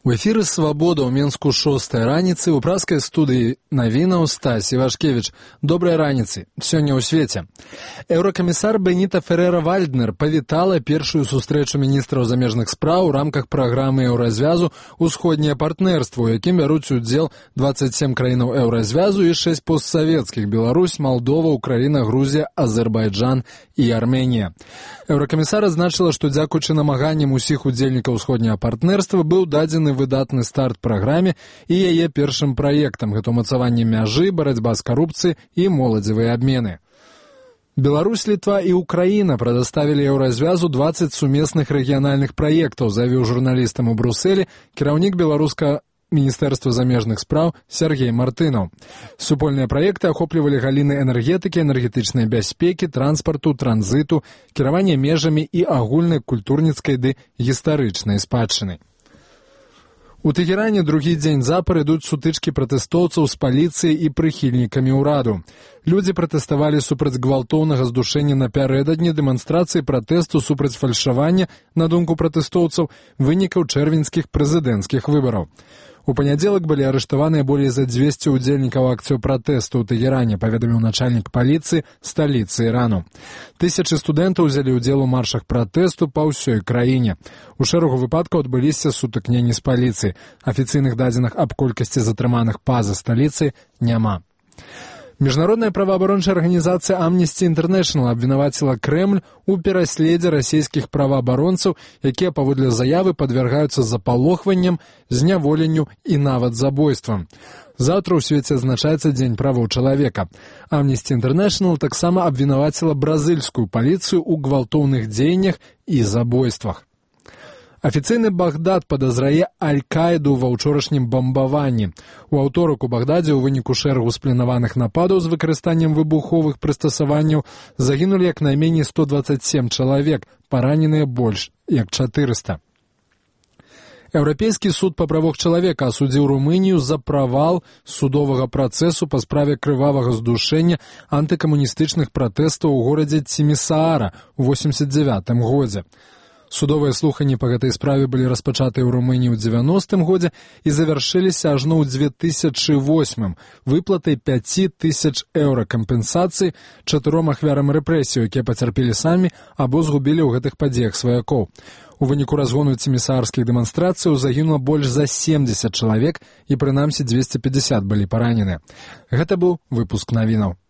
У эфіры «Свабода» ў Менску 6-й раніцы ў праскай студыі навінаў Стась Івашкевіч. Добрай раніцы. Сёння ў свеце. Еўракамісар Беніта Ферера-Вальднер павітала першую сустрэчу міністраў замежных спраў у рамках праграмы еўразвязу «Усходняе партнерство», у якім бяруць удзел 27 краінаў еўразвязу і 6 постсавецкіх – Беларусь, Малдова, Украіна, Грузія, Азербайджан і Арменія. Еўракамісар адзначыла, што дзякуючы намаганням усіх удзельнікаў усходняга партнерства быў дадзены выдатны старт праграме і яе першым праектам – гэта ўмацаванне мяжы, барацьба з карупцыяй і моладзевыя абмены. Беларусь, Літва і Украіна прадаставілі еўразвязу 20 сумесных рэгіянальных праектаў, заявіў журналістам у Брусэлі кіраўнік беларускага Міністэрства замежных спраў Сергей Мартынаў. Супольныя праекты ахоплівалі галіны энергетыкі, энергетычнай бяспекі, транспарту, транзіту, кіравання межамі і агульнай культурніцкай ды гістарычнай спадчыны. У Тэгеране другі дзень запар ідуць сутычкі пратэстоўцаў з паліцыяй і прыхільнікамі ўраду. Людзі пратэставалі супраць гвалтоўнага здушэння напярэдадні дэманстрацыі пратэсту супраць фальшавання, на думку пратэстоўцаў, вынікаў чэрвеньскіх прэзідэнцкіх выбараў. У панядзелак былі арыштаваныя болей за 200 удзельнікаў акцыю пратэсту ў Тэгеране, паведаміў начальнік паліцыі сталіцы Ірану. Тысячы студэнтаў узялі ўдзел у маршах пратэсту па ўсёй краіне. У шэрагу выпадкаў адбыліся сутыкненні з паліцыяй. Афіцыйных дадзеных аб колькасці затрыманых па-за сталіцай няма. Міжнародная праваабарончая арганізацыя Amnesty International абвінаваціла Крэмль у пераследзе расійскіх праваабаронцаў, якія паводле заявы падвяргаюцца запалохванням, зняволенню і нават забойствам. Заўтра ў свеце адзначаецца Дзень правоў чалавека. Amnesty International таксама абвінаваціла бразыльскую паліцыю ў гвалтоўных дзеяннях і забойствах. Афіцыйны Багдад падазрае Аль-Каіду ва ўчорашнім бамбаванні. У аўторак у Багдадзе ў выніку шэрагу спланаваных нападаў з выкарыстаннем выбуховых прыстасаванняў загінулі як найменей 127 чалавек, параненыя больш як 400. Еўрапейскі суд па правах чалавека асудзіў Румынію за правал судовага працэсу па справе крывавага здушэння антыкамуністычных пратэстаў у горадзе Цімісаара ў 1989 годзе. Судовыя слуханні па гэтай справе былі распачатыя ў Румыніі ў 90-м годзе і завяршыліся ажно ў 2008-м выплатай 5000 еўра кампенсацыі 4 ахвярам рэпрэсіяў, якія пацярпелі самі або згубілі ў гэтых падзеях сваякоў. У выніку разгону цімісаарскіх дэманстрацыяў загінула больш за 70 чалавек і прынамсі 250 былі параненыя. Гэта быў выпуск навінаў.